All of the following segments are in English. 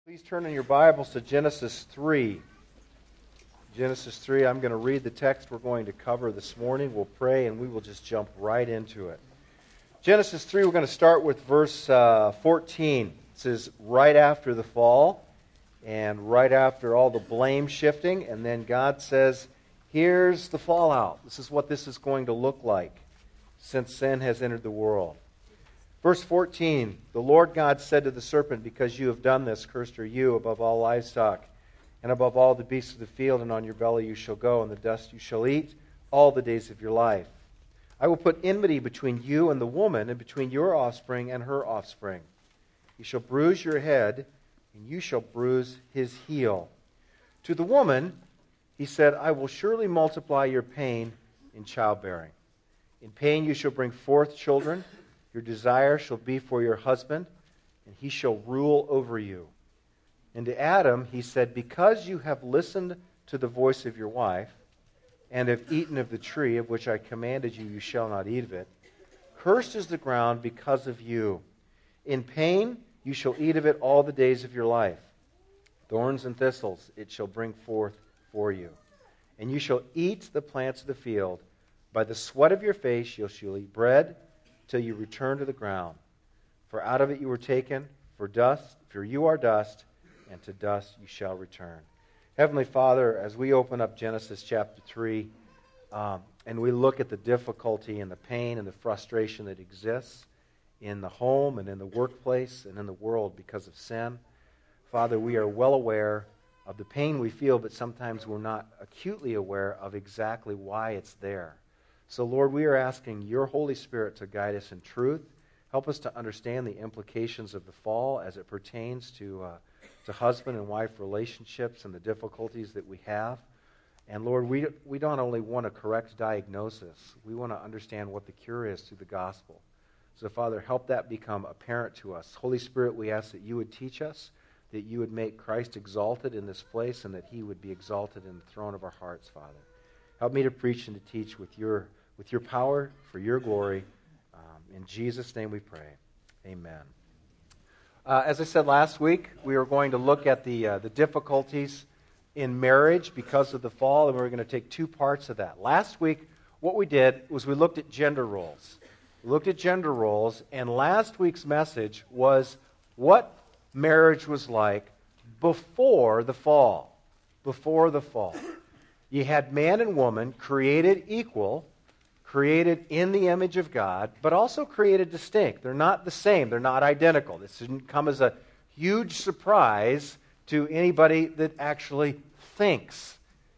Please turn in your Bibles to Genesis 3. Genesis 3, I'm going to read the text we're going to cover this morning. We'll pray and we will just jump right into it. Genesis 3, we're going to start with verse 14. It says, right after the fall and right after all the blame shifting, and then God says, here's the fallout. This is what this is going to look like since sin has entered the world. Verse 14, the Lord God said to the serpent, because you have done this, cursed are you above all livestock, and above all the beasts of the field, and on your belly you shall go, and the dust you shall eat all the days of your life. I will put enmity between you and the woman, and between your offspring and her offspring. He shall bruise your head, and you shall bruise his heel. To the woman, he said, I will surely multiply your pain in childbearing. In pain you shall bring forth children. Your desire shall be for your husband, and he shall rule over you. And to Adam he said, because you have listened to the voice of your wife, and have eaten of the tree of which I commanded you, you shall not eat of it. Cursed is the ground because of you. In pain you shall eat of it all the days of your life. Thorns and thistles it shall bring forth for you. And you shall eat the plants of the field. By the sweat of your face you shall eat bread, till you return to the ground. For out of it you were taken, for you are dust, and to dust you shall return. Heavenly Father, as we open up Genesis chapter 3, and we look at the difficulty and the pain and the frustration that exists in the home and in the workplace and in the world because of sin, Father, we are well aware of the pain we feel, but sometimes we're not acutely aware of exactly why it's there. So, Lord, we are asking your Holy Spirit to guide us in truth. Help us to understand the implications of the fall as it pertains to husband and wife relationships and the difficulties that we have. And, Lord, we don't only want a correct diagnosis. We want to understand what the cure is through the gospel. So, Father, help that become apparent to us. Holy Spirit, we ask that you would teach us, that you would make Christ exalted in this place, and that he would be exalted in the throne of our hearts, Father. Help me to preach and to teach with your power, for your glory. In Jesus' name we pray. Amen. As I said last week, we are going to look at the difficulties in marriage because of the fall, and we're going to take two parts of that. Last week, what we did was we looked at gender roles. We looked at gender roles, and last week's message was what marriage was like before the fall. Before the fall. You had man and woman created equal, created in the image of God, but also created distinct. They're not the same. They're not identical. This didn't come as a huge surprise to anybody that actually thinks.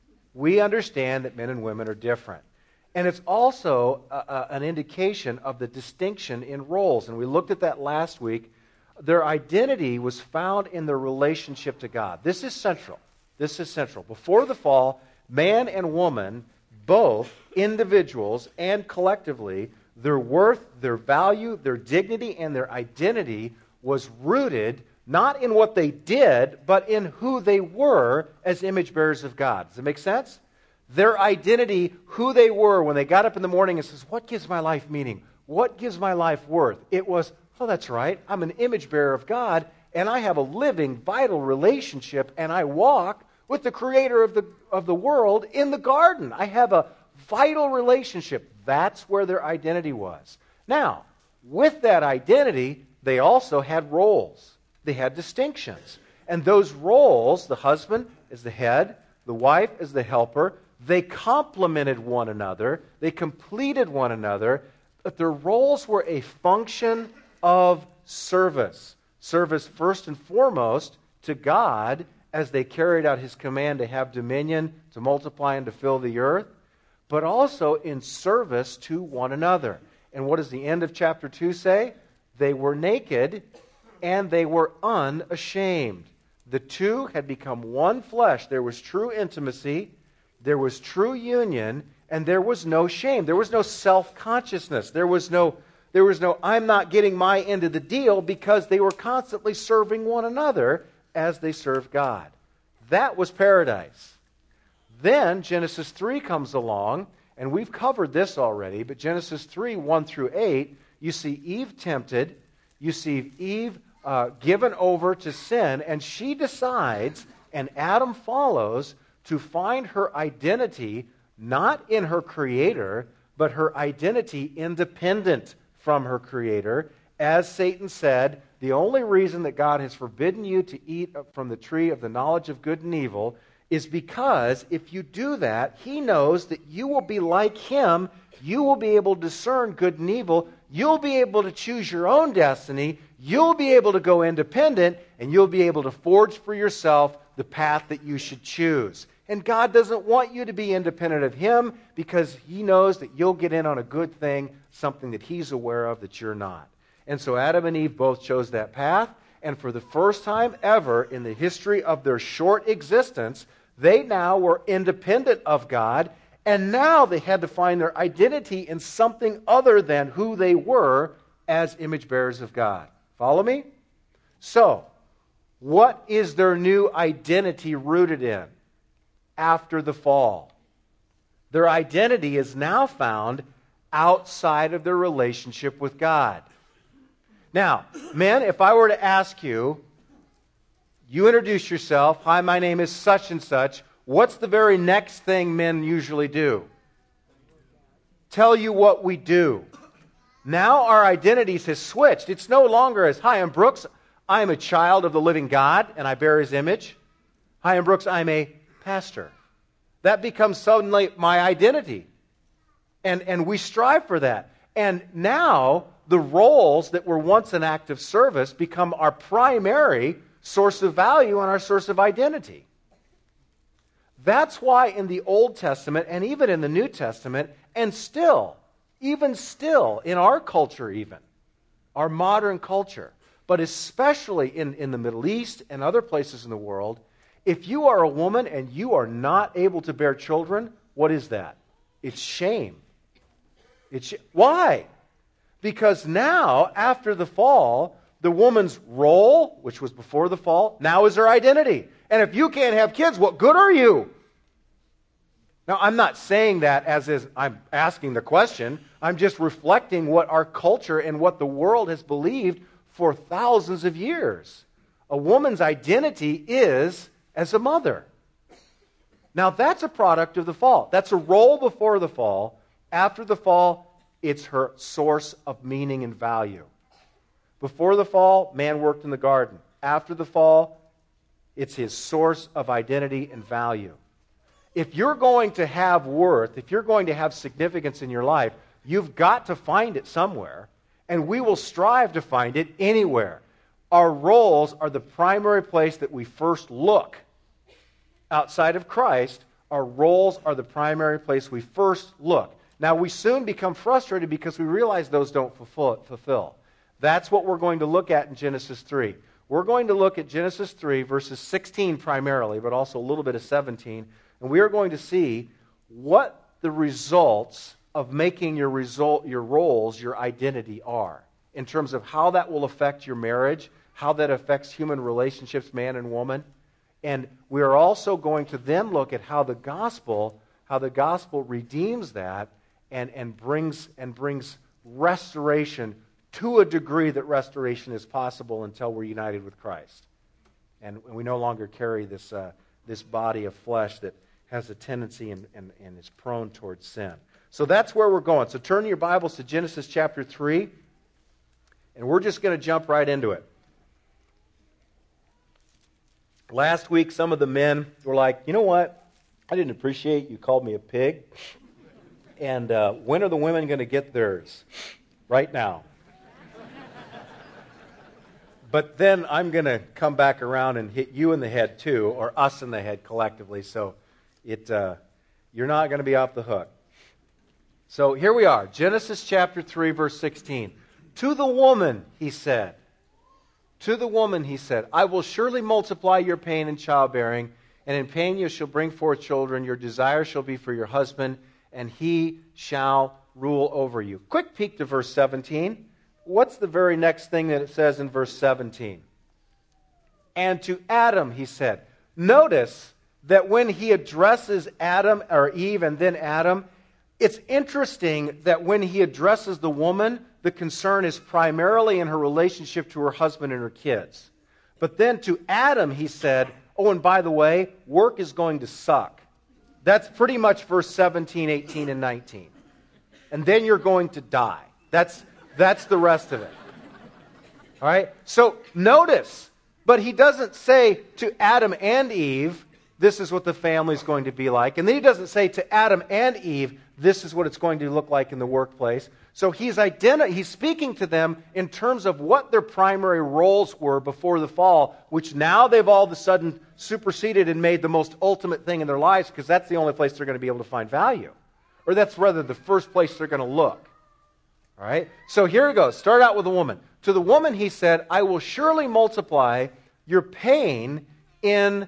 We understand that men and women are different. And it's also an indication of the distinction in roles. And we looked at that last week. Their identity was found in their relationship to God. This is central. This is central. Before the fall, man and woman, both individuals and collectively, their worth, their value, their dignity, and their identity was rooted not in what they did, but in who they were as image bearers of God. Does it make sense? Their identity, who they were when they got up in the morning and says, what gives my life meaning? What gives my life worth? It was, oh, that's right, I'm an image bearer of God, and I have a living, vital relationship, and I walk with the creator of the world in the garden. I have a vital relationship. That's where their identity was. Now, with that identity, they also had roles. They had distinctions. And those roles, the husband is the head, the wife is the helper, they complemented one another, they completed one another, but their roles were a function of service. Service first and foremost to God, as they carried out his command to have dominion, to multiply and to fill the earth, but also in service to one another. And what does the end of chapter 2 say? They were naked and they were unashamed. The two had become one flesh. There was true intimacy, there was true union, and there was no shame. There was no self-consciousness. There was no I'm not getting my end of the deal, because they were constantly serving one another as they serve God. That was paradise. Then Genesis 3 comes along, and we've covered this already, but Genesis 3, 1 through 8, you see Eve tempted, you see Eve given over to sin, and she decides, and Adam follows, to find her identity not in her Creator, but her identity independent from her Creator. As Satan said, the only reason that God has forbidden you to eat from the tree of the knowledge of good and evil is because if you do that, he knows that you will be like him. You will be able to discern good and evil. You'll be able to choose your own destiny. You'll be able to go independent, and you'll be able to forge for yourself the path that you should choose. And God doesn't want you to be independent of him because he knows that you'll get in on a good thing, something that he's aware of that you're not. And so Adam and Eve both chose that path, and for the first time ever in the history of their short existence, they now were independent of God, and now they had to find their identity in something other than who they were as image bearers of God. Follow me? So, what is their new identity rooted in after the fall? Their identity is now found outside of their relationship with God. Now, men, if I were to ask you, you introduce yourself, hi, my name is such and such, what's the very next thing men usually do? Tell you what we do. Now our identities have switched. It's no longer as, hi, I'm Brooks, I'm a child of the living God, and I bear his image. Hi, I'm Brooks, I'm a pastor. That becomes suddenly my identity. And we strive for that. And now the roles that were once an act of service become our primary source of value and our source of identity. That's why in the Old Testament and even in the New Testament, and still, even still, in our culture even, our modern culture, but especially in the Middle East and other places in the world, if you are a woman and you are not able to bear children, what is that? It's shame. Why? Because now, after the fall, the woman's role, which was before the fall, now is her identity. And if you can't have kids, what good are you? Now, I'm not saying that as I'm asking the question. I'm just reflecting what our culture and what the world has believed for thousands of years. A woman's identity is as a mother. Now, that's a product of the fall. That's a role before the fall. After the fall, it's her source of meaning and value. Before the fall, man worked in the garden. After the fall, it's his source of identity and value. If you're going to have worth, if you're going to have significance in your life, you've got to find it somewhere, and we will strive to find it anywhere. Our roles are the primary place that we first look. Outside of Christ, our roles are the primary place we first look. Now, we soon become frustrated because we realize those don't fulfill. That's what we're going to look at in Genesis 3. We're going to look at Genesis 3, verses 16 primarily, but also a little bit of 17. And we are going to see what the results of making your roles, your identity are, in terms of how that will affect your marriage, how that affects human relationships, man and woman. And we are also going to then look at how the gospel redeems that and brings restoration to a degree that restoration is possible until we're united with Christ. And we no longer carry this body of flesh that has a tendency and is prone towards sin. So that's where we're going. So turn your Bibles to Genesis chapter 3, and we're just going to jump right into it. Last week, some of the men were like, you know what? I didn't appreciate you called me a pig. And when are the women going to get theirs? Right now. But then I'm going to come back around and hit you in the head too, or us in the head collectively. So you're not going to be off the hook. So here we are, Genesis chapter 3, verse 16. To the woman, he said, I will surely multiply your pain in childbearing, and in pain you shall bring forth children. Your desire shall be for your husband, and he shall rule over you. Quick peek to verse 17. What's the very next thing that it says in verse 17? And to Adam, he said. Notice that when he addresses Adam or Eve and then Adam, it's interesting that when he addresses the woman, the concern is primarily in her relationship to her husband and her kids. But then to Adam, he said, oh, and by the way, work is going to suck. That's pretty much verse 17, 18, and 19. And then you're going to die. That's the rest of it. All right? So notice, but he doesn't say to Adam and Eve, this is what the family is going to be like. And then he doesn't say to Adam and Eve, this is what it's going to look like in the workplace. So he's speaking to them in terms of what their primary roles were before the fall, which now they've all of a sudden superseded and made the most ultimate thing in their lives, because that's the only place they're going to be able to find value. Or that's rather the first place they're going to look. All right? So here it goes. Start out with the woman. To the woman he said, I will surely multiply your pain in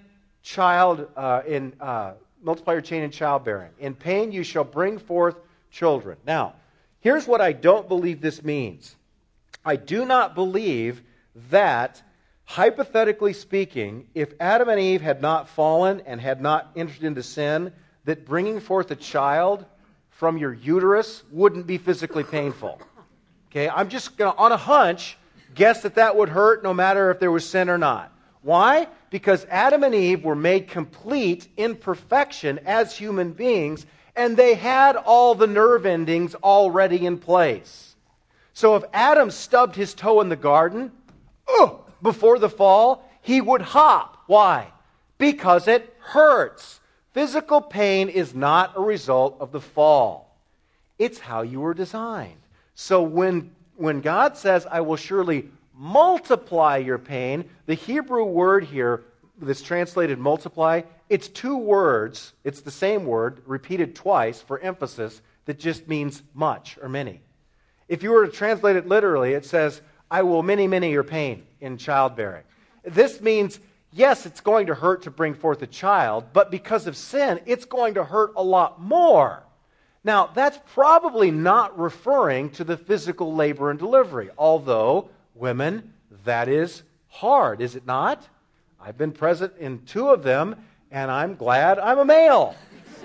multiply your chain in childbearing. In pain you shall bring forth children. Now, here's what I don't believe this means. I do not believe that, hypothetically speaking, if Adam and Eve had not fallen and had not entered into sin, that bringing forth a child from your uterus wouldn't be physically painful. Okay, I'm just going to, on a hunch, guess that would hurt no matter if there was sin or not. Why? Because Adam and Eve were made complete in perfection as human beings, and they had all the nerve endings already in place. So if Adam stubbed his toe in the garden before the fall, he would hop. Why? Because it hurts. Physical pain is not a result of the fall. It's how you were designed. So when God says, I will surely multiply your pain, the Hebrew word here that's translated multiply, it's two words, it's the same word, repeated twice for emphasis, that just means much or many. If you were to translate it literally, it says, I will many your pain in childbearing. This means, yes, it's going to hurt to bring forth a child, but because of sin, it's going to hurt a lot more. Now, that's probably not referring to the physical labor and delivery, although, women, that is hard, is it not? I've been present in 2 of them, and I'm glad I'm a male.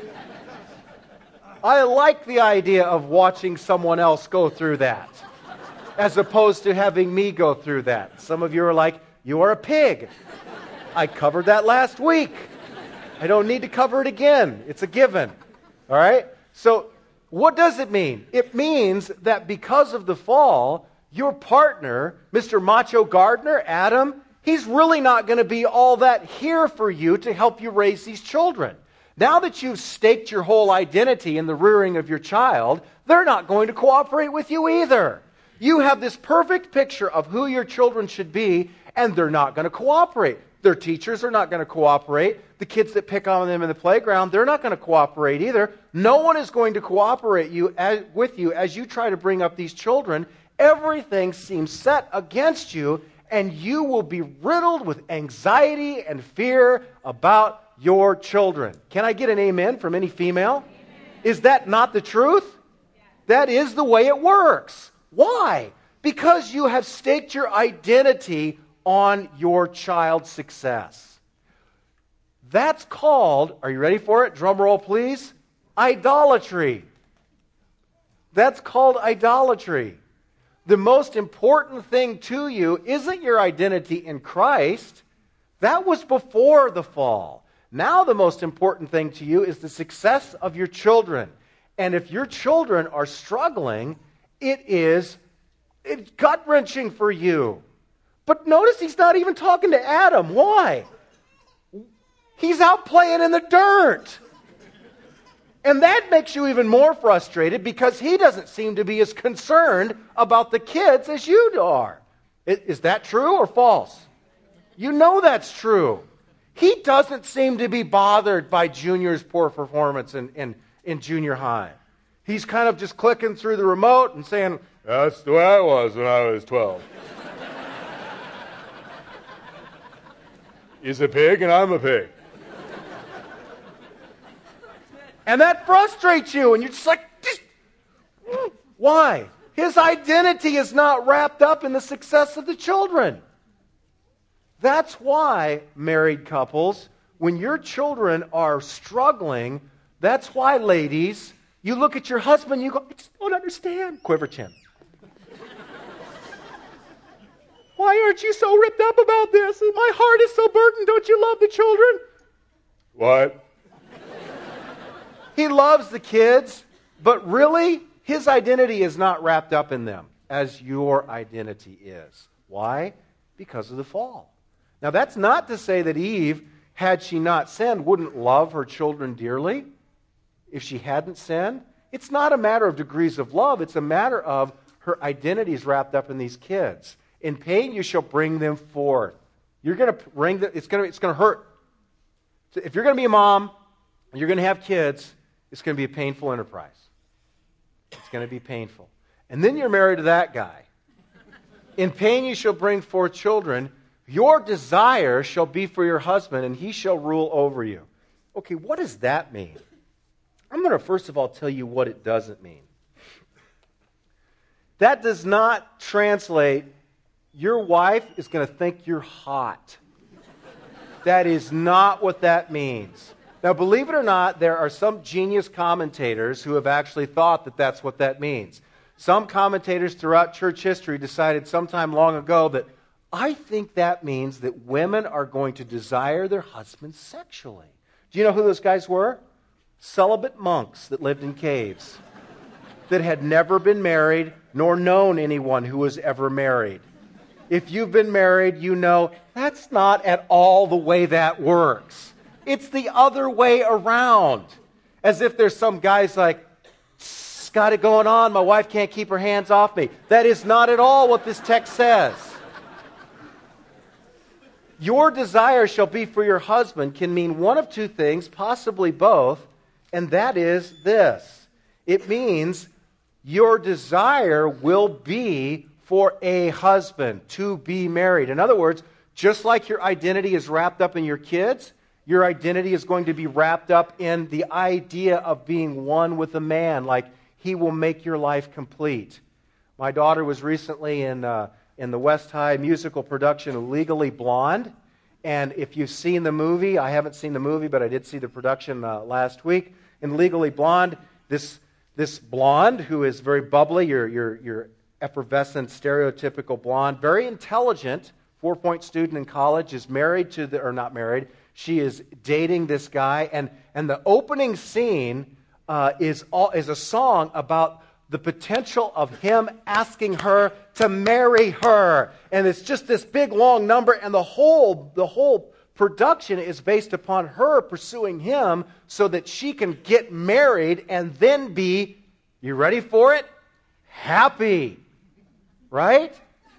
I like the idea of watching someone else go through that, as opposed to having me go through that. Some of you are like, you are a pig. I covered that last week. I don't need to cover it again. It's a given. All right? So, what does it mean? It means that because of the fall, your partner, Mr. Macho Gardener, Adam, he's really not going to be all that here for you to help you raise these children. Now that you've staked your whole identity in the rearing of your child, they're not going to cooperate with you either. You have this perfect picture of who your children should be, and they're not going to cooperate. Their teachers are not going to cooperate. The kids that pick on them in the playground, they're not going to cooperate either. No one is going to cooperate with you as you try to bring up these children. Everything seems set against you, and you will be riddled with anxiety and fear about your children. Can I get an amen from any female? Amen. Is that not the truth? Yeah. That is the way it works. Why? Because you have staked your identity on your child's success. That's called, are you ready for it? Drum roll, please. Idolatry. That's called idolatry. The most important thing to you isn't your identity in Christ. That was before the fall. Now the most important thing to you is the success of your children. And if your children are struggling, it's gut-wrenching for you. But notice he's not even talking to Adam. Why? He's out playing in the dirt. And that makes you even more frustrated because he doesn't seem to be as concerned about the kids as you are. Is that true or false? You know that's true. He doesn't seem to be bothered by Junior's poor performance in junior high. He's kind of just clicking through the remote and saying, that's the way I was when I was 12. He's a pig and I'm a pig. And that frustrates you, and you're just like, why? His identity is not wrapped up in the success of the children. That's why, married couples, when your children are struggling, that's why, ladies, you look at your husband, you go, I just don't understand. Quiver chin. Why aren't you so ripped up about this? My heart is so burdened. Don't you love the children? What? He loves the kids, but really, his identity is not wrapped up in them as your identity is. Why? Because of the fall. Now, that's not to say that Eve, had she not sinned, wouldn't love her children dearly if she hadn't sinned. It's not a matter of degrees of love. It's a matter of her identity is wrapped up in these kids. In pain, you shall bring them forth. You're going to bring them. It's going to hurt. So if you're going to be a mom and you're going to have kids, it's going to be a painful enterprise. It's going to be painful. And then you're married to that guy. In pain you shall bring forth children. Your desire shall be for your husband, and he shall rule over you. Okay, what does that mean? I'm going to first of all tell you what it doesn't mean. That does not translate, your wife is going to think you're hot. That is not what that means. Now, believe it or not, there are some genius commentators who have actually thought that that's what that means. Some commentators throughout church history decided sometime long ago that I think that means that women are going to desire their husbands sexually. Do you know who those guys were? Celibate monks that lived in caves, that had never been married nor known anyone who was ever married. If you've been married, you know that's not at all the way that works. It's the other way around. As if there's some guys like, got it going on, my wife can't keep her hands off me. That is not at all what this text says. Your desire shall be for your husband can mean one of two things, possibly both, and that is this. It means your desire will be for a husband, to be married. In other words, just like your identity is wrapped up in your kids, your identity is going to be wrapped up in the idea of being one with a man, like he will make your life complete. My daughter was recently in the West High musical production of Legally Blonde. And if you've seen the movie, I haven't seen the movie, but I did see the production last week. In Legally Blonde, this blonde who is very bubbly, your effervescent, stereotypical blonde, very intelligent, 4-point student in college, is married to or not married. She is dating this guy, and the opening scene is a song about the potential of him asking her to marry her. And it's just this big, long number, and the whole production is based upon her pursuing him so that she can get married and then be, you ready for it? Happy. Right?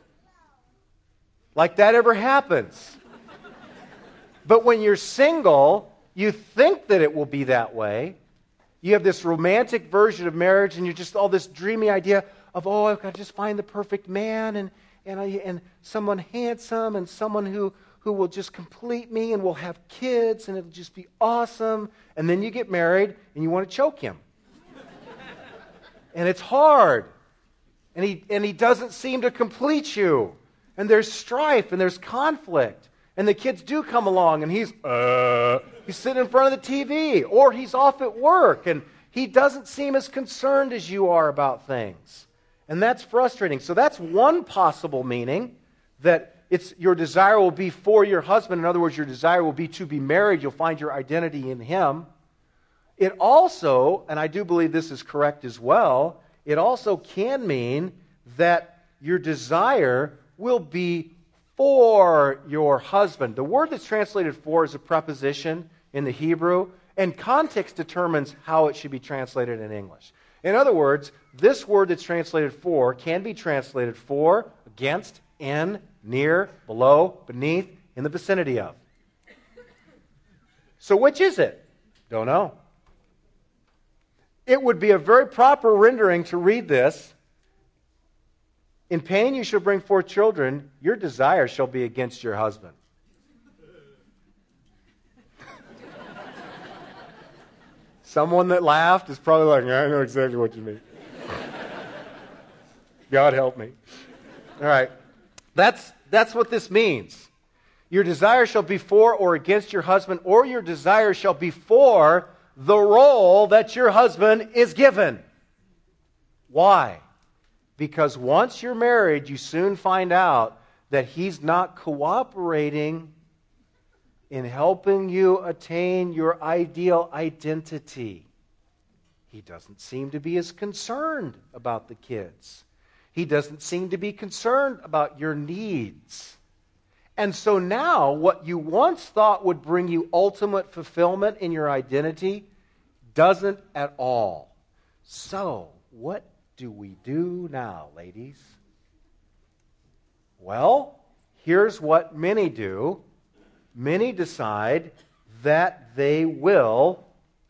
Like that ever happens. But when you're single, you think that it will be that way. You have this romantic version of marriage, and you're just all this dreamy idea of, oh, I've got to just find the perfect man, and someone handsome, and someone who will just complete me, and we'll have kids, and it'll just be awesome. And then you get married, and you want to choke him. And it's hard. And he doesn't seem to complete you. And there's strife, and there's conflict. And the kids do come along, and he's sitting in front of the TV, or he's off at work, and he doesn't seem as concerned as you are about things. And that's frustrating. So that's one possible meaning, that your desire will be for your husband. In other words, your desire will be to be married. You'll find your identity in him. It also, and I do believe this is correct as well, it also can mean that your desire will be for your husband. The word that's translated for is a preposition in the Hebrew, and context determines how it should be translated in English. In other words, this word that's translated for can be translated for, against, in, near, below, beneath, in the vicinity of. So which is it? Don't know. It would be a very proper rendering to read this. In pain you shall bring forth children, your desire shall be against your husband. Someone that laughed is probably like, I know exactly what you mean. God help me. All right. That's what this means. Your desire shall be for or against your husband, or your desire shall be for the role that your husband is given. Why? Because once you're married, you soon find out that he's not cooperating in helping you attain your ideal identity. He doesn't seem to be as concerned about the kids. He doesn't seem to be concerned about your needs. And so now, what you once thought would bring you ultimate fulfillment in your identity doesn't at all. So, what do we do now, ladies? Well, here's what many do. Many decide that they will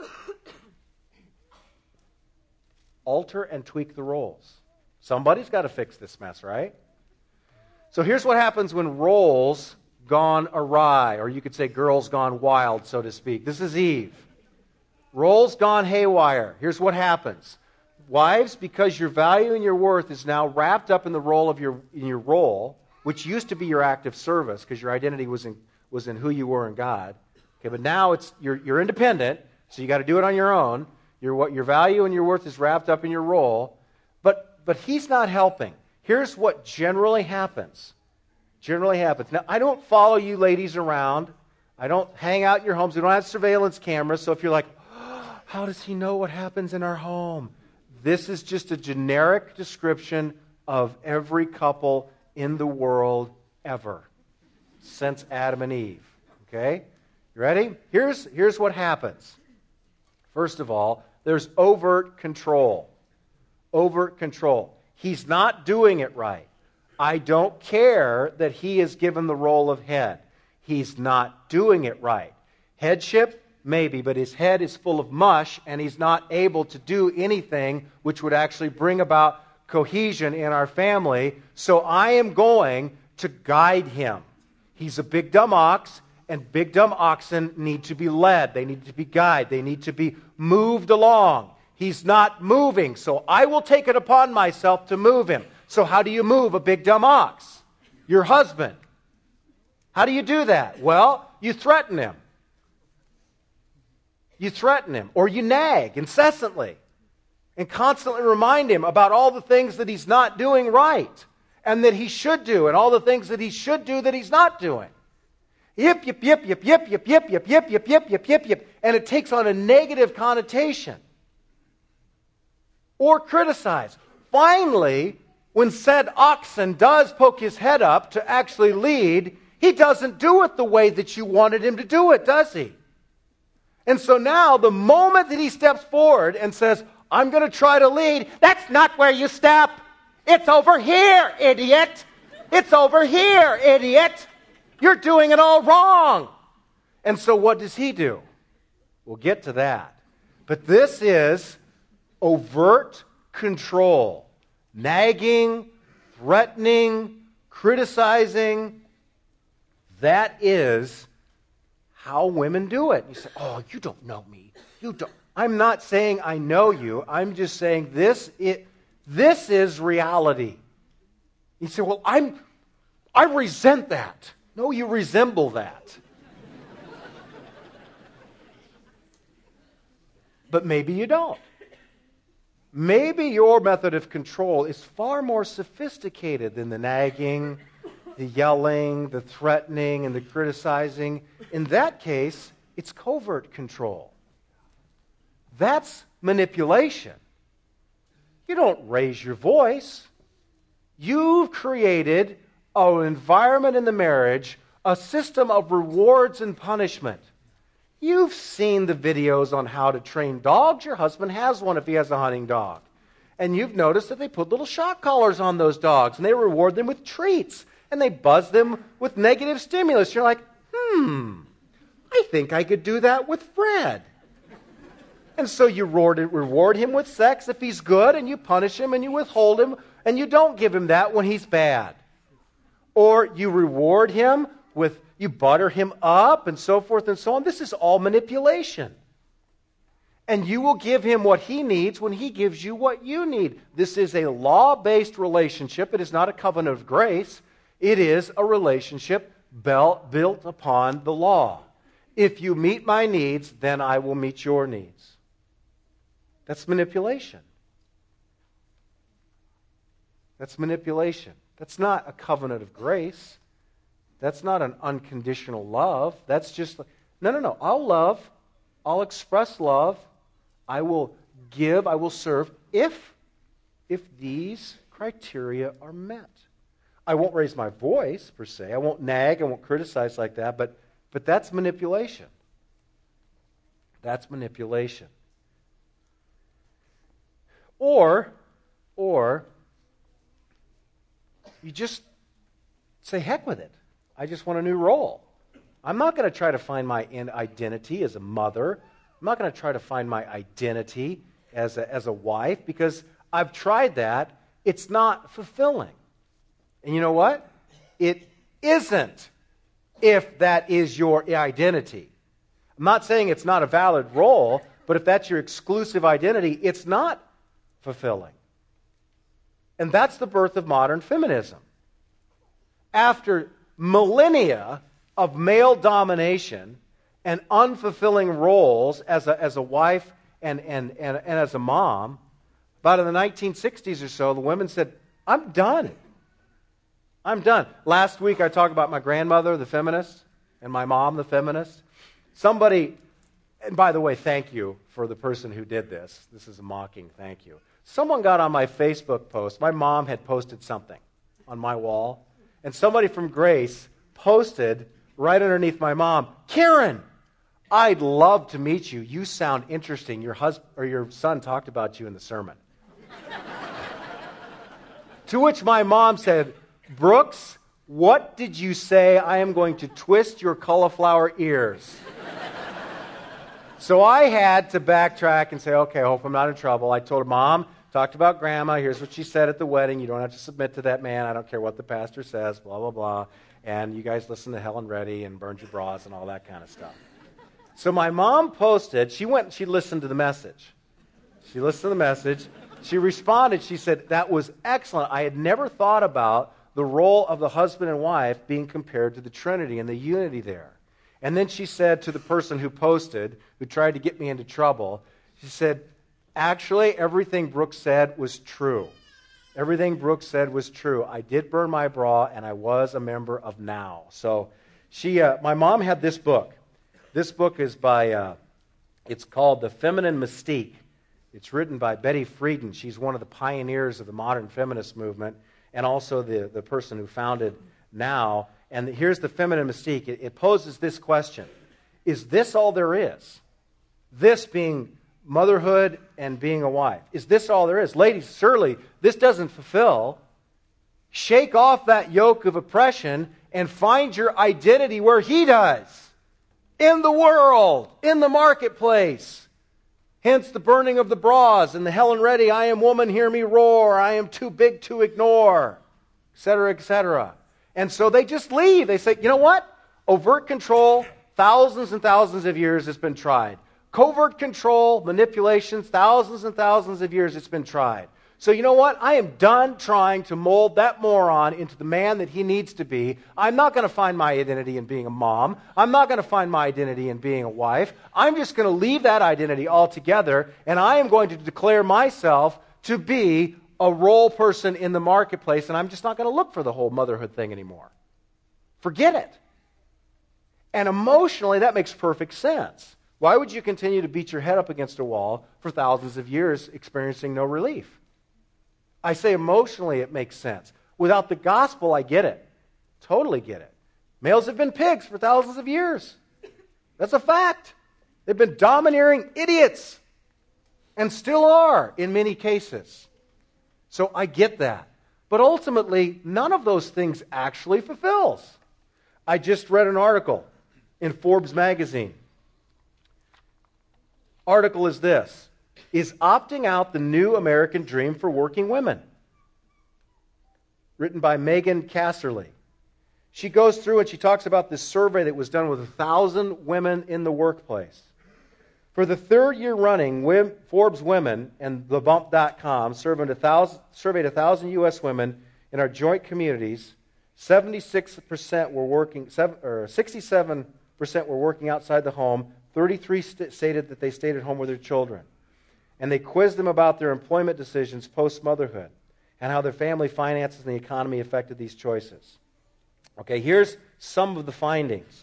alter and tweak the roles. Somebody's got to fix this mess, right? So here's what happens when roles gone awry, or you could say girls gone wild, so to speak. This is Eve. Roles gone haywire. Here's what happens. Wives, because your value and your worth is now wrapped up in the role of your role, which used to be your active service, because your identity was in who you were in God. Okay, but now you're independent, so you got to do it on your own. Your value and your worth is wrapped up in your role, but he's not helping. Here's what generally happens. Now, I don't follow you ladies around. I don't hang out in your homes. We don't have surveillance cameras. So if you're like, oh, how does he know what happens in our home? This is just a generic description of every couple in the world ever since Adam and Eve. Okay? You ready? Here's what happens. First of all, there's overt control. Overt control. He's not doing it right. I don't care that he is given the role of head. He's not doing it right. Headship, maybe, but his head is full of mush and he's not able to do anything which would actually bring about cohesion in our family. So I am going to guide him. He's a big dumb ox, and big dumb oxen need to be led. They need to be guided. They need to be moved along. He's not moving, so I will take it upon myself to move him. So how do you move a big dumb ox? Your husband. How do you do that? Well, you threaten him. You threaten him, or you nag incessantly and constantly remind him about all the things that he's not doing right and that he should do, and all the things that he should do that he's not doing. Yip, yip, yip, yip, yip, yip, yip, yip, yip, yip, yip, yip, yip, yip, and it takes on a negative connotation. Or criticize. Finally, when said oxen does poke his head up to actually lead, he doesn't do it the way that you wanted him to do it, does he? And so now, the moment that he steps forward and says, I'm going to try to lead, that's not where you step. It's over here, idiot. It's over here, idiot. You're doing it all wrong. And so what does he do? We'll get to that. But this is overt control. Nagging, threatening, criticizing. That is how women do it. You say, oh, you don't know me. You don't. I'm not saying I know you. I'm just saying this is reality. You say, well, I resent that. No, you resemble that. But maybe you don't. Maybe your method of control is far more sophisticated than the nagging, the yelling, the threatening, and the criticizing. In that case, it's covert control. That's manipulation. You don't raise your voice. You've created an environment in the marriage, a system of rewards and punishment. You've seen the videos on how to train dogs. Your husband has one if he has a hunting dog. And you've noticed that they put little shock collars on those dogs, and they reward them with treats, and they buzz them with negative stimulus. You're like, I think I could do that with Fred. And so you reward him with sex if he's good, and you punish him, and you withhold him, and you don't give him that when he's bad. Or you reward him with, you butter him up, and so forth and so on. This is all manipulation. And you will give him what he needs when he gives you what you need. This is a law-based relationship. It is not a covenant of grace. It is a relationship built upon the law. If you meet my needs, then I will meet your needs. That's manipulation. That's manipulation. That's not a covenant of grace. That's not an unconditional love. That's just, no. I'll love. I'll express love. I will give. I will serve if these criteria are met. I won't raise my voice, per se. I won't nag. I won't criticize like that. But that's manipulation. That's manipulation. Or you just say, heck with it. I just want a new role. I'm not going to try to find my identity as a mother. I'm not going to try to find my identity as a wife, because I've tried that. It's not fulfilling. And you know what? It isn't, if that is your identity. I'm not saying it's not a valid role, but if that's your exclusive identity, it's not fulfilling. And that's the birth of modern feminism. After millennia of male domination and unfulfilling roles as a wife and as a mom, about in the 1960s or so, the women said, I'm done. I'm done. Last week I talked about my grandmother, the feminist, and my mom, the feminist. Somebody, and by the way, thank you for the person who did this. This is a mocking thank you. Someone got on my Facebook post. My mom had posted something on my wall, and somebody from Grace posted right underneath my mom, Karen, I'd love to meet you. You sound interesting. Your husband or your son talked about you in the sermon. To which my mom said, Brooks, what did you say? I am going to twist your cauliflower ears. So I had to backtrack and say, okay, I hope I'm not in trouble. I told her, Mom, talked about Grandma. Here's what she said at the wedding. You don't have to submit to that man. I don't care what the pastor says, blah, blah, blah. And you guys listen to Helen Reddy and Burn Your Bras and all that kind of stuff. So my mom posted, she went and she listened to the message. She listened to the message. She responded. She said, that was excellent. I had never thought about the role of the husband and wife being compared to the Trinity and the unity there. And then she said to the person who posted, who tried to get me into trouble, she said, actually, everything Brooks said was true. Everything Brooks said was true. I did burn my bra, and I was a member of NOW. So my mom had this book. This book is by, it's called The Feminine Mystique. It's written by Betty Friedan. She's one of the pioneers of the modern feminist movement, and also the person who founded NOW. And here's the feminine mystique. It poses this question. Is this all there is? This being motherhood and being a wife. Is this all there is? Ladies, surely this doesn't fulfill. Shake off that yoke of oppression and find your identity where He does. In the world, in the marketplace. Hence the burning of the bras and the Helen Reddy, I am woman, hear me roar, I am too big to ignore, etc., etc. And so they just leave. They say, you know what? Overt control, thousands and thousands of years it's been tried. Covert control, manipulations, thousands and thousands of years it's been tried. So you know what? I am done trying to mold that moron into the man that he needs to be. I'm not going to find my identity in being a mom. I'm not going to find my identity in being a wife. I'm just going to leave that identity altogether, and I am going to declare myself to be a role person in the marketplace, and I'm just not going to look for the whole motherhood thing anymore. Forget it. And emotionally, that makes perfect sense. Why would you continue to beat your head up against a wall for thousands of years experiencing no relief? I say emotionally it makes sense. Without the gospel, I get it. Totally get it. Males have been pigs for thousands of years. That's a fact. They've been domineering idiots and still are in many cases. So I get that. But ultimately, none of those things actually fulfills. I just read an article in Forbes magazine. Article is this. Is opting out the new American dream for working women? Written by Megan Casserly. She goes through and she talks about this survey that was done with 1,000 women in the workplace. For the third year running, Forbes Women and TheBump.com surveyed 1,000 U.S. women in our joint communities. 67% were working outside the home. 33 stated that they stayed at home with their children. And they quizzed them about their employment decisions post-motherhood. and how their family finances and the economy affected these choices. Okay, here's some of the findings.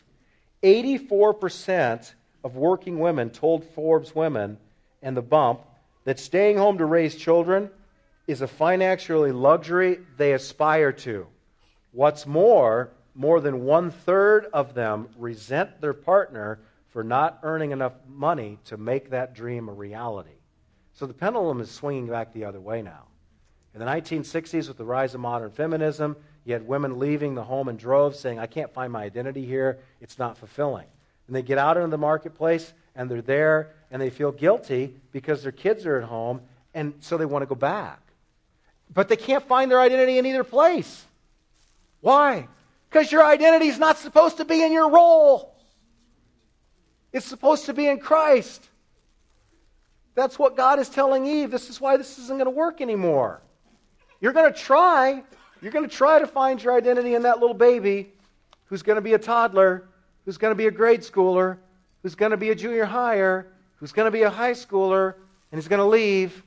84% of working women told Forbes Women and The Bump that staying home to raise children is a financial luxury they aspire to. What's more than 1/3 of them resent their partner for not earning enough money to make that dream a reality. So the pendulum is swinging back the other way now. In the 1960s, with the rise of modern feminism, you had women leaving the home in droves saying, I can't find my identity here, it's not fulfilling. And they get out into the marketplace, and they're there, and they feel guilty because their kids are at home, and so they want to go back. But they can't find their identity in either place. Why? Because your identity is not supposed to be in your role. It's supposed to be in Christ. That's what God is telling Eve. This is why this isn't going to work anymore. You're going to try. You're going to try to find your identity in that little baby who's going to be a toddler, who's going to be a grade schooler, who's going to be a junior higher, who's going to be a high schooler, and he's going to leave.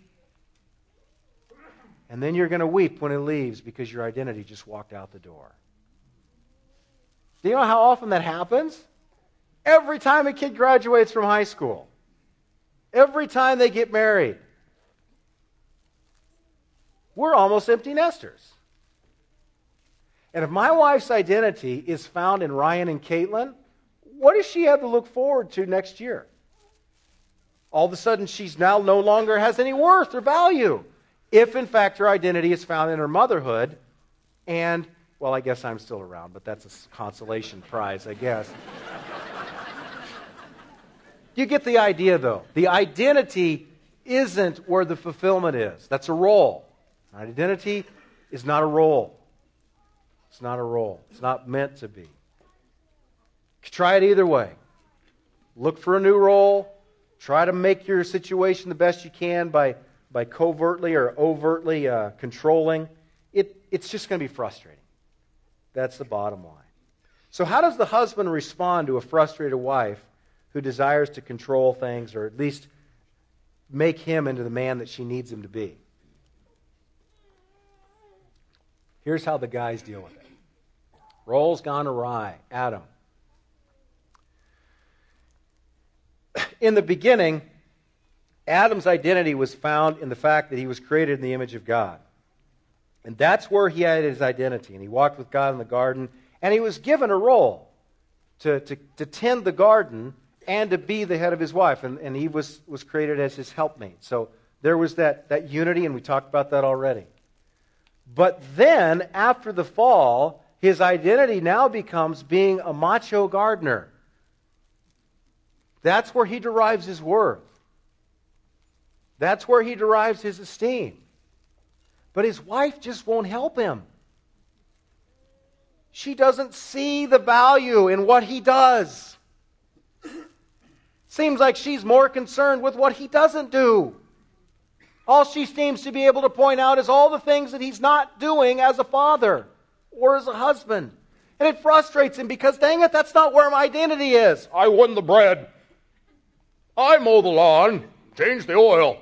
And then you're going to weep when he leaves because your identity just walked out the door. Do you know how often that happens? Every time a kid graduates from high school. Every time they get married. We're almost empty nesters. And if my wife's identity is found in Ryan and Caitlin, what does she have to look forward to next year? All of a sudden, she's now no longer has any worth or value. If, in fact, her identity is found in her motherhood, and, well, I guess I'm still around, but that's a consolation prize, I guess. You get the idea, though. The identity isn't where the fulfillment is. That's a role. Identity is not a role. It's not a role. It's not meant to be. Try it either way. Look for a new role. Try to make your situation the best you can by covertly or overtly controlling. It's just going to be frustrating. That's the bottom line. So how does the husband respond to a frustrated wife who desires to control things or at least make him into the man that she needs him to be? Here's how the guys deal with it. Roles gone awry. Adam. In the beginning, Adam's identity was found in the fact that he was created in the image of God. And that's where he had his identity. And he walked with God in the garden. And he was given a role to tend the garden and to be the head of his wife. And he was created as his helpmate. So there was that unity, and we talked about that already. But then, after the fall, his identity now becomes being a macho gardener. That's where he derives his worth. That's where he derives his esteem. But his wife just won't help him. She doesn't see the value in what he does. Seems like she's more concerned with what he doesn't do. All she seems to be able to point out is all the things that he's not doing as a father or as a husband. And it frustrates him because, dang it, that's not where my identity is. I win the bread. I mow the lawn, change the oil.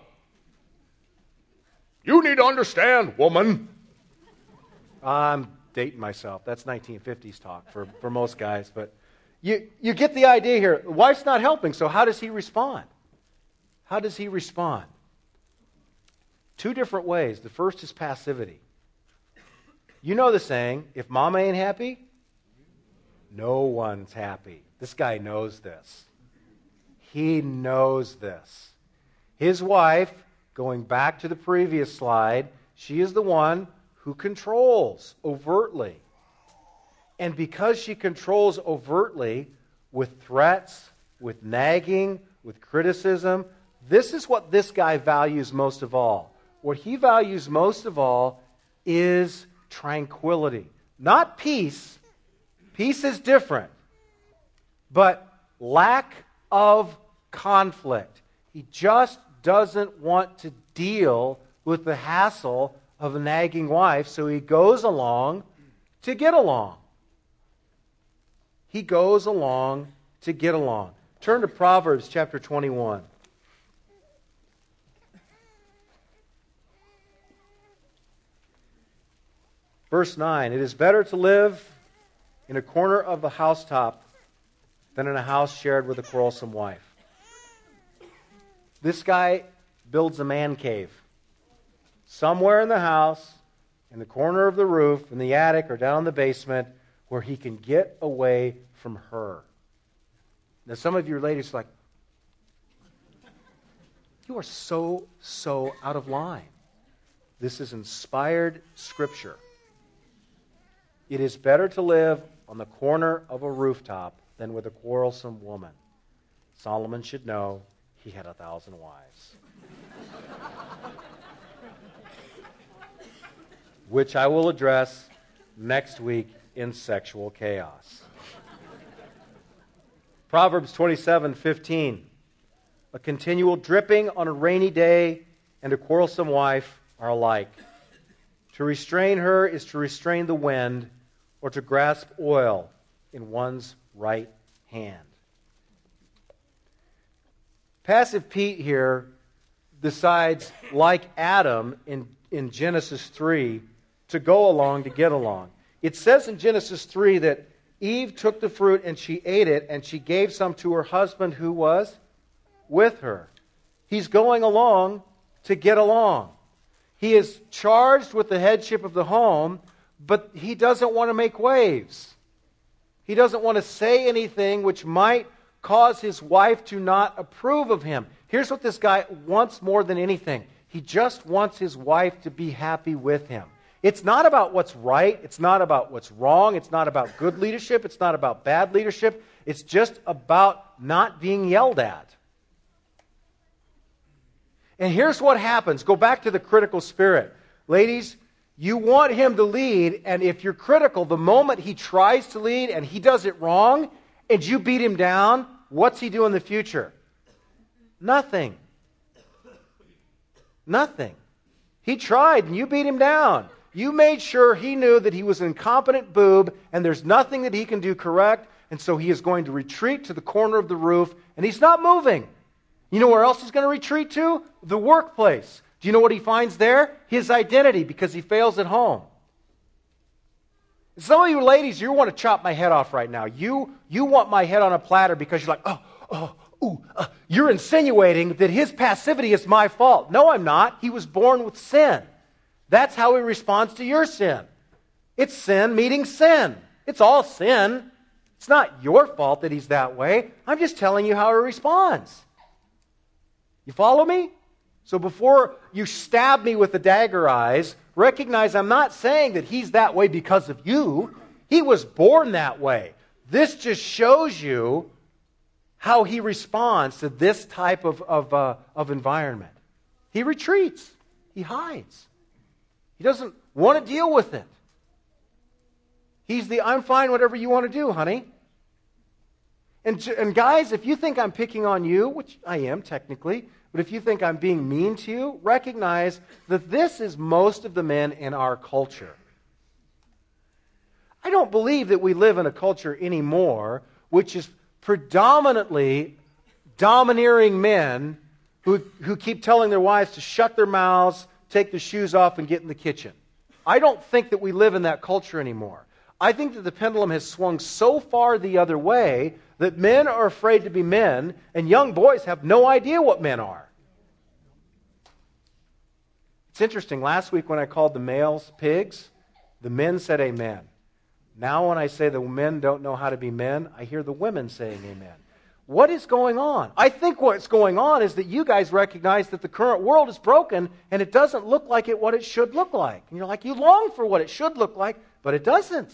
You need to understand, woman. I'm dating myself. That's 1950s talk for most guys. But you get the idea here. The wife's not helping, so how does he respond? How does he respond? Two different ways. The first is passivity. You know the saying, if mama ain't happy, no one's happy. This guy knows this. He knows this. His wife, going back to the previous slide, she is the one who controls overtly. And because she controls overtly with threats, with nagging, with criticism, this is what this guy values most of all. What he values most of all is tranquility. Not peace. Peace is different. But lack of conflict. He just doesn't want to deal with the hassle of a nagging wife, so he goes along to get along. He goes along to get along. Turn to Proverbs chapter 21. Verse 9, it is better to live in a corner of the housetop than in a house shared with a quarrelsome wife. This guy builds a man cave. Somewhere in the house, in the corner of the roof, in the attic, or down in the basement, where he can get away from her. Now, some of you ladies are like, you are so out of line. This is inspired Scripture. It is better to live on the corner of a rooftop than with a quarrelsome woman. Solomon should know he had 1,000 wives. Which I will address next week in Sexual Chaos. Proverbs 27:15. A continual dripping on a rainy day and a quarrelsome wife are alike. To restrain her is to restrain the wind, or to grasp oil in one's right hand. Passive Pete here decides, like Adam in Genesis 3, to go along to get along. It says in Genesis 3 that Eve took the fruit and she ate it, and she gave some to her husband who was with her. He's going along to get along. He is charged with the headship of the home, but he doesn't want to make waves. He doesn't want to say anything which might cause his wife to not approve of him. Here's what this guy wants more than anything. He just wants his wife to be happy with him. It's not about what's right. It's not about what's wrong. It's not about good leadership. It's not about bad leadership. It's just about not being yelled at. And here's what happens. Go back to the critical spirit. Ladies, you want him to lead, and if you're critical, the moment he tries to lead and he does it wrong, and you beat him down, what's he do in the future? Nothing. Nothing. He tried, and you beat him down. You made sure he knew that he was an incompetent boob, and there's nothing that he can do correct, and so he is going to retreat to the corner of the roof, and he's not moving. You know where else he's going to retreat to? The workplace. Do you know what he finds there? His identity, because he fails at home. Some of you ladies, you want to chop my head off right now. You want my head on a platter because you're like, you're insinuating that his passivity is my fault. No, I'm not. He was born with sin. That's how he responds to your sin. It's sin meeting sin. It's all sin. It's not your fault that he's that way. I'm just telling you how he responds. You follow me? So before you stab me with the dagger eyes, recognize I'm not saying that he's that way because of you. He was born that way. This just shows you how he responds to this type of environment. He retreats. He hides. He doesn't want to deal with it. He's the, I'm fine, whatever you want to do, honey. And guys, if you think I'm picking on you, which I am technically, but if you think I'm being mean to you, recognize that this is most of the men in our culture. I don't believe that we live in a culture anymore which is predominantly domineering men who keep telling their wives to shut their mouths, take their shoes off, and get in the kitchen. I don't think that we live in that culture anymore. I think that the pendulum has swung so far the other way that men are afraid to be men, and young boys have no idea what men are. It's interesting. Last week when I called the males pigs, the men said amen. Now when I say the men don't know how to be men, I hear the women saying amen. What is going on? I think what's going on is that you guys recognize that the current world is broken and it doesn't look like what it should look like. And you're like, you long for what it should look like, but it doesn't.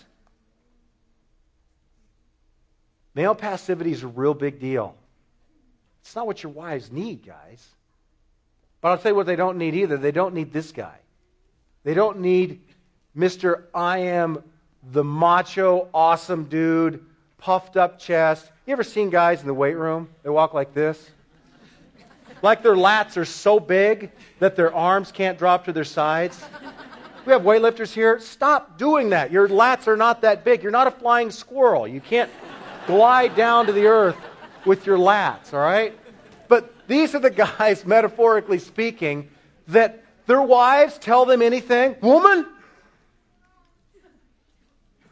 Male passivity is a real big deal. It's not what your wives need, guys. But I'll tell you what they don't need either. They don't need this guy. They don't need Mr. I am the macho, awesome dude, puffed up chest. You ever seen guys in the weight room? They walk like this. Like their lats are so big that their arms can't drop to their sides. We have weightlifters here. Stop doing that. Your lats are not that big. You're not a flying squirrel. You can't glide down to the earth with your lats, all right? But these are the guys, metaphorically speaking, that their wives tell them anything. Woman,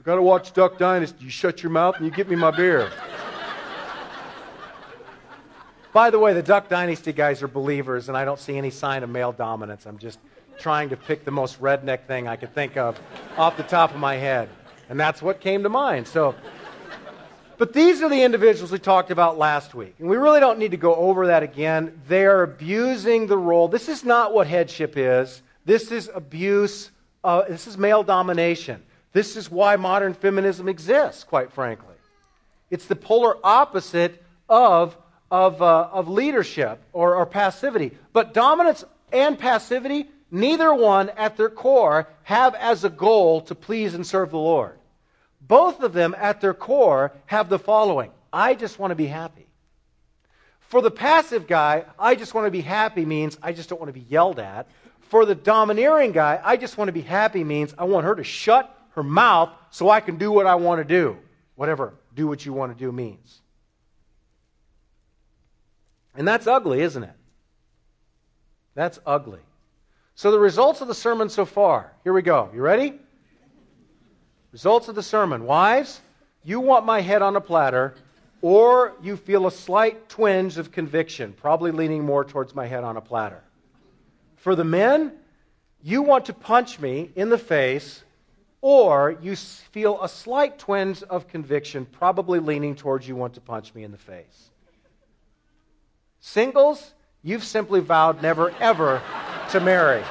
I got to watch Duck Dynasty. You shut your mouth and you get me my beer. By the way, the Duck Dynasty guys are believers, and I don't see any sign of male dominance. I'm just trying to pick the most redneck thing I could think of off the top of my head. And that's what came to mind. But these are the individuals we talked about last week. And we really don't need to go over that again. They are abusing the role. This is not what headship is. This is abuse. This is male domination. This is why modern feminism exists, quite frankly. It's the polar opposite of leadership or passivity. But dominance and passivity, neither one at their core have as a goal to please and serve the Lord. Both of them at their core have the following. I just want to be happy. For the passive guy, I just want to be happy means I just don't want to be yelled at. For the domineering guy, I just want to be happy means I want her to shut her mouth so I can do what I want to do. Whatever do what you want to do means. And that's ugly, isn't it? That's ugly. So the results of the sermon so far. Here we go. You ready? Results of the sermon. Wives, you want my head on a platter, or you feel a slight twinge of conviction, probably leaning more towards my head on a platter. For the men, you want to punch me in the face, or you feel a slight twinge of conviction, probably leaning towards you want to punch me in the face. Singles, you've simply vowed never ever to marry.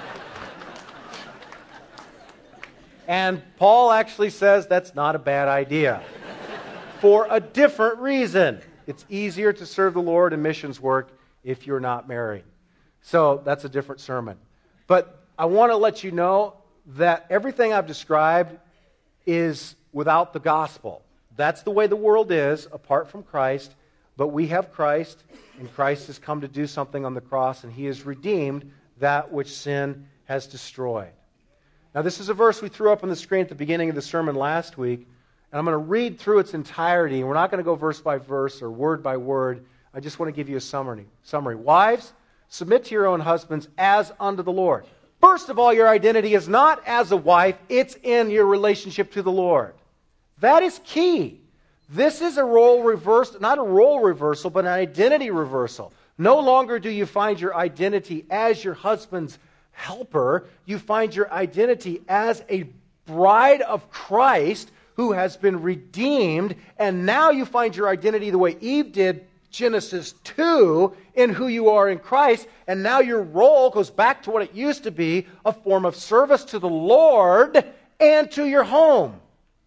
And Paul actually says that's not a bad idea. For a different reason. It's easier to serve the Lord in missions work if you're not married. So that's a different sermon. But I want to let you know that everything I've described is without the gospel. That's the way the world is, apart from Christ. But we have Christ, and Christ has come to do something on the cross, and He has redeemed that which sin has destroyed. Now, this is a verse we threw up on the screen at the beginning of the sermon last week, and I'm going to read through its entirety, and we're not going to go verse by verse or word by word. I just want to give you a summary. Wives, submit to your own husbands as unto the Lord. First of all, your identity is not as a wife, it's in your relationship to the Lord. That is key. This is a role reversal, not a role reversal, but an identity reversal. No longer do you find your identity as your husband's helper. You find your identity as a bride of Christ who has been redeemed. And now you find your identity the way Eve did, Genesis 2, in who you are in Christ. And now your role goes back to what it used to be, a form of service to the Lord and to your home.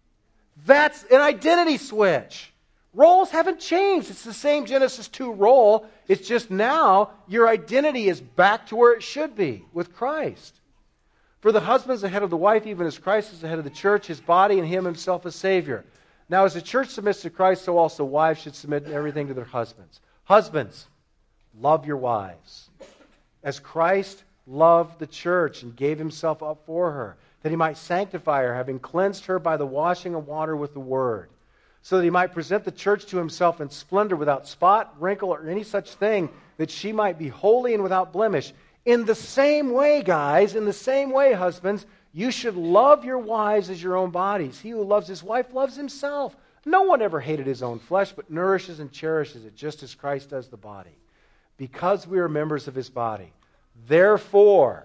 That's an identity switch. Roles haven't changed. It's the same Genesis 2 role. It's just now your identity is back to where it should be, with Christ. For the husband is the head of the wife, even as Christ is the head of the church, His body, and Him Himself as Savior. Now, as the church submits to Christ, so also wives should submit everything to their husbands. Husbands, love your wives. As Christ loved the church and gave Himself up for her, that He might sanctify her, having cleansed her by the washing of water with the Word, so that He might present the church to Himself in splendor, without spot, wrinkle, or any such thing, that she might be holy and without blemish. In the same way, guys, in the same way, husbands, you should love your wives as your own bodies. He who loves his wife loves himself. No one ever hated his own flesh, but nourishes and cherishes it, just as Christ does the body, because we are members of His body. Therefore,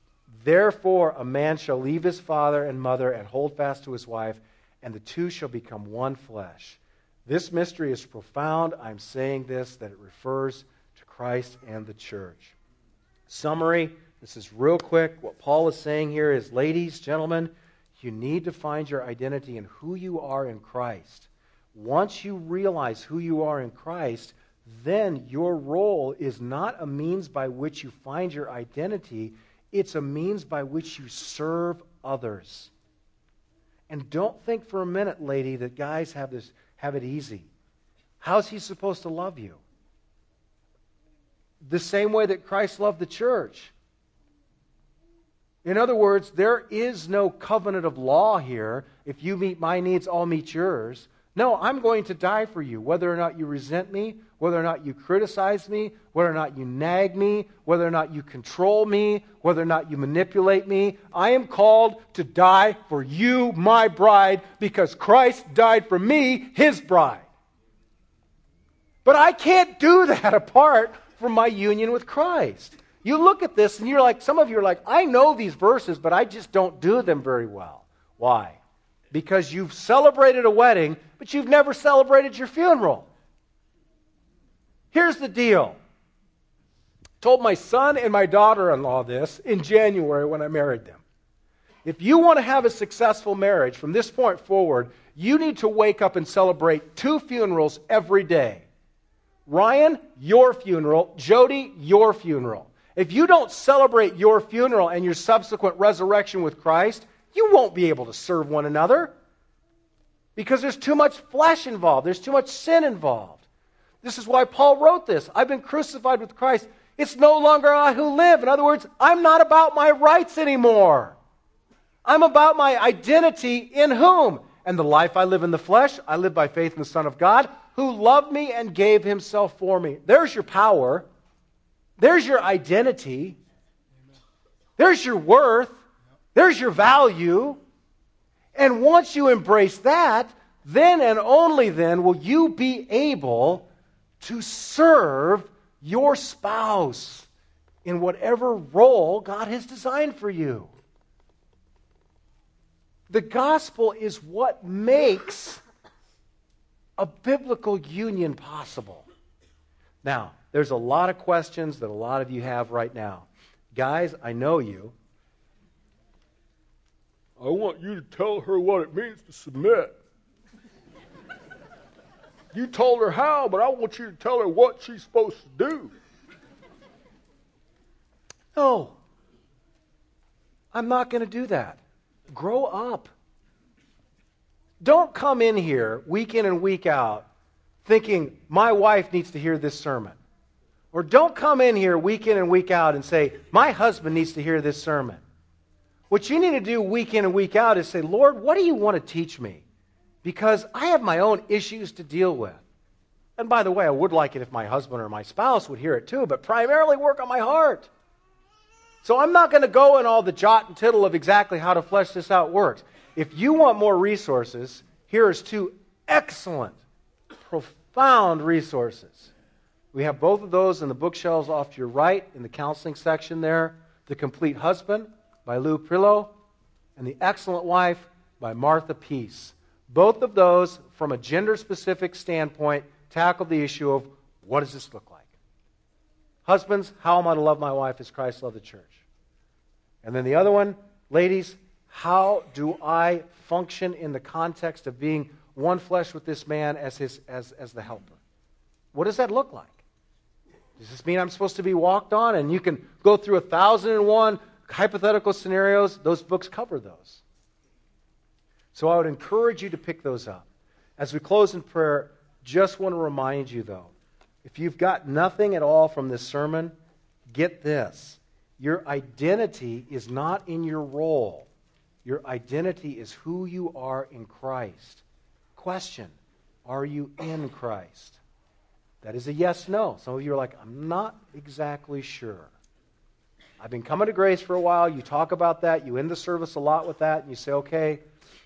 a man shall leave his father and mother and hold fast to his wife, and the two shall become one flesh. This mystery is profound. I'm saying this, that it refers to Christ and the church. Summary, this is real quick. What Paul is saying here is, ladies, gentlemen, you need to find your identity in who you are in Christ. Once you realize who you are in Christ, then your role is not a means by which you find your identity. It's a means by which you serve others. And don't think for a minute, lady, that guys have it easy. How's He supposed to love you? The same way that Christ loved the church. In other words, there is no covenant of law here. If you meet my needs, I'll meet yours. No, I'm going to die for you, whether or not you resent me, whether or not you criticize me, whether or not you nag me, whether or not you control me, whether or not you manipulate me. I am called to die for you, my bride, because Christ died for me, his bride. But I can't do that apart from my union with Christ. You look at this and you're like, some of you are like, I know these verses, but I just don't do them very well. Why? Because you've celebrated a wedding, but you've never celebrated your funeral. Here's the deal. Told my son and my daughter-in-law this in January when I married them. If you want to have a successful marriage from this point forward, you need to wake up and celebrate 2 funerals every day. Ryan, your funeral. Jody, your funeral. If you don't celebrate your funeral and your subsequent resurrection with Christ, you won't be able to serve one another because there's too much flesh involved. There's too much sin involved. This is why Paul wrote this. I've been crucified with Christ. It's no longer I who live. In other words, I'm not about my rights anymore. I'm about my identity in whom? And the life I live in the flesh, I live by faith in the Son of God, who loved me and gave himself for me. There's your power. There's your identity. There's your worth. There's your value. And once you embrace that, then and only then will you be able to serve your spouse in whatever role God has designed for you. The gospel is what makes a biblical union possible. Now, there's a lot of questions that a lot of you have right now. Guys, I know you. I want you to tell her what it means to submit. You told her how, but I want you to tell her what she's supposed to do. No, I'm not going to do that. Grow up. Don't come in here week in and week out thinking, my wife needs to hear this sermon. Or don't come in here week in and week out and say, my husband needs to hear this sermon. What you need to do week in and week out is say, Lord, what do you want to teach me? Because I have my own issues to deal with. And by the way, I would like it if my husband or my spouse would hear it too, but primarily work on my heart. So I'm not going to go in all the jot and tittle of exactly how to flesh this out works. If you want more resources, here is 2 excellent, profound resources. We have both of those in the bookshelves off to your right in the counseling section there. The Complete Husband by Lou Prillo and The Excellent Wife by Martha Peace. Both of those, from a gender-specific standpoint, tackle the issue of what does this look like? Husbands, how am I to love my wife as Christ loved the church? And then the other one, ladies, how do I function in the context of being one flesh with this man as the helper? What does that look like? Does this mean I'm supposed to be walked on? And you can go through 1,001 hypothetical scenarios. Those books cover those. So I would encourage you to pick those up. As we close in prayer, just want to remind you, though, if you've got nothing at all from this sermon, get this. Your identity is not in your role. Your identity is who you are in Christ. Question, are you in Christ? That is a yes-no. Some of you are like, I'm not exactly sure. I've been coming to Grace for a while. You talk about that. You end the service a lot with that. And you say, okay,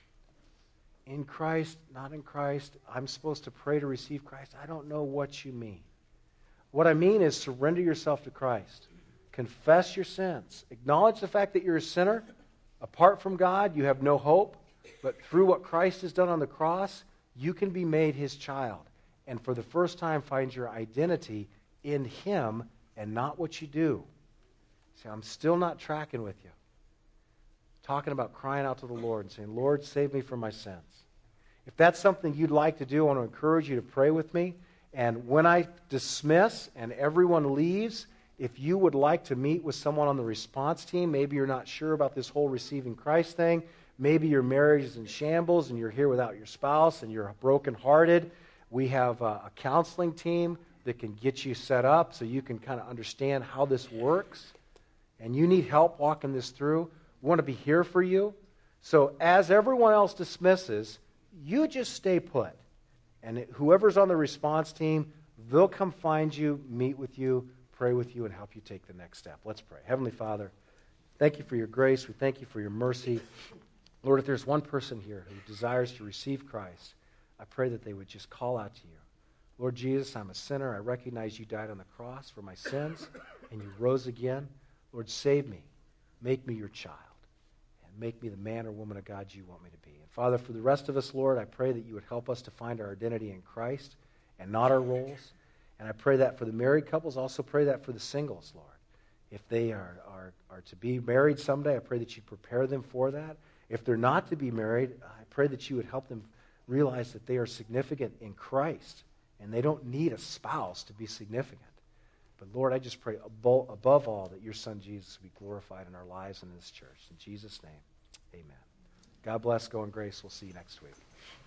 in Christ, not in Christ. I'm supposed to pray to receive Christ. I don't know what you mean. What I mean is surrender yourself to Christ. Confess your sins. Acknowledge the fact that you're a sinner. Apart from God, you have no hope. But through what Christ has done on the cross, you can be made His child. And for the first time, find your identity in Him and not what you do. See, I'm still not tracking with you. Talking about crying out to the Lord and saying, Lord, save me from my sins. If that's something you'd like to do, I want to encourage you to pray with me. And when I dismiss and everyone leaves, if you would like to meet with someone on the response team, maybe you're not sure about this whole receiving Christ thing, maybe your marriage is in shambles and you're here without your spouse and you're brokenhearted, we have a counseling team that can get you set up so you can kind of understand how this works. And you need help walking this through. We want to be here for you. So as everyone else dismisses, you just stay put. And whoever's on the response team, they'll come find you, meet with you, pray with you, and help you take the next step. Let's pray. Heavenly Father, thank you for your grace. We thank you for your mercy. Lord, if there's one person here who desires to receive Christ, I pray that they would just call out to you. Lord Jesus, I'm a sinner. I recognize you died on the cross for my sins, and you rose again. Lord, save me. Make me your child. And make me the man or woman of God you want me to be. And Father, for the rest of us, Lord, I pray that you would help us to find our identity in Christ and not our roles. And I pray that for the married couples. Also pray that for the singles, Lord. If they are to be married someday, I pray that you prepare them for that. If they're not to be married, I pray that you would help them realize that they are significant in Christ and they don't need a spouse to be significant. But Lord, I just pray above all that your Son Jesus be glorified in our lives and in this church. In Jesus' name, amen. God bless. Go in grace. We'll see you next week.